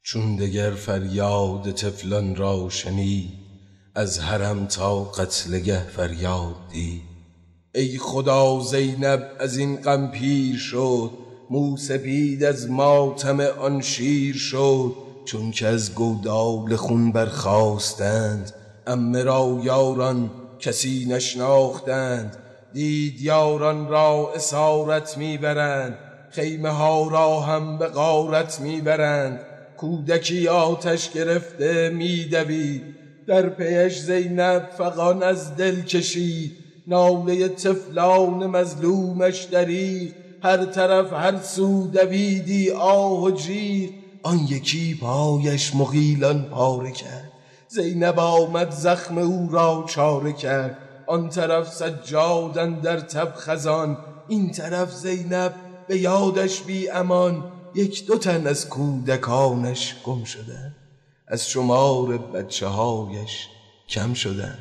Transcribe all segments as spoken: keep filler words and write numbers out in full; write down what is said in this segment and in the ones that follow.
چون دگر فریاد طفلان را شنید، از حرم تا قتلگه فریاد دید. ای خدا زینب از این غم پیر شد، موسپید از ماتم آن شیر شد. چون که از گودال خون برخاستند، عمه را یاران کسی نشناختند. دید یاران را اسارت میبرند، خیمه ها را هم به غارت میبرند. کودکی آتش گرفته میدوید، در پیش زینب فغان از دل کشید. ناله طفلان مظلومش دریغ، هر طرف هر سو دویدی آه و جیغ. آن یکی پایش مغیلان پاره کرد، زینب آمد زخم او را چاره کرد. آن طرف سجاد اندر تب خزان، این طرف زینب به یادش بی امان. یک دو تن از کودکانش گم شدن، از شمار بچه هایش کم شدن.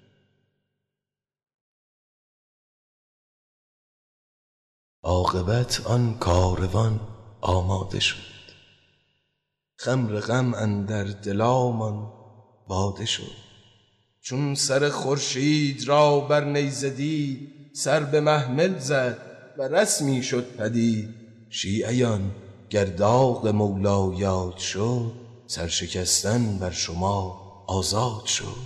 عاقبت آن کاروان آماده شد، خمر غم اندر دلامان باده شد. چون سر خورشید را بر نیزه دید، سر به محمل زد و رسمی شد پدید. شیعیان گر داغ مولا یاد شد، سرشکستن بر شما آزاد شد.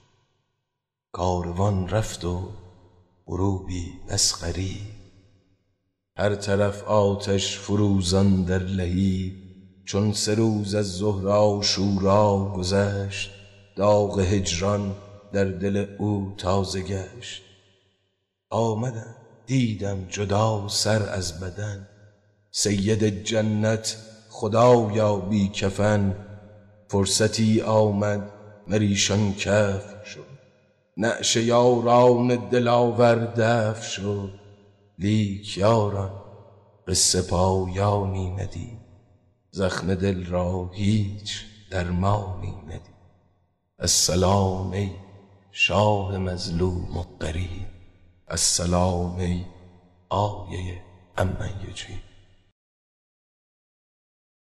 کاروان رفت و غروبی بس غریب، هر طرف آتش فروزان در لهیب. چون سه روز از ظهر عاشورا گذشت، داغ هجران در دل او تازه گشت. آمدم دیدم جدا سر از بدن، سید جنت خدایا بی کفن. فرصتی آمد مریشان کف شد، نعش یاران دلاور دف شد. لیک یاران قصه پایانی ندید، زخم دل را هیچ درمانی ندید. السلام ای شاه مظلوم و غریب، السلام ای آیه عمن یجیب.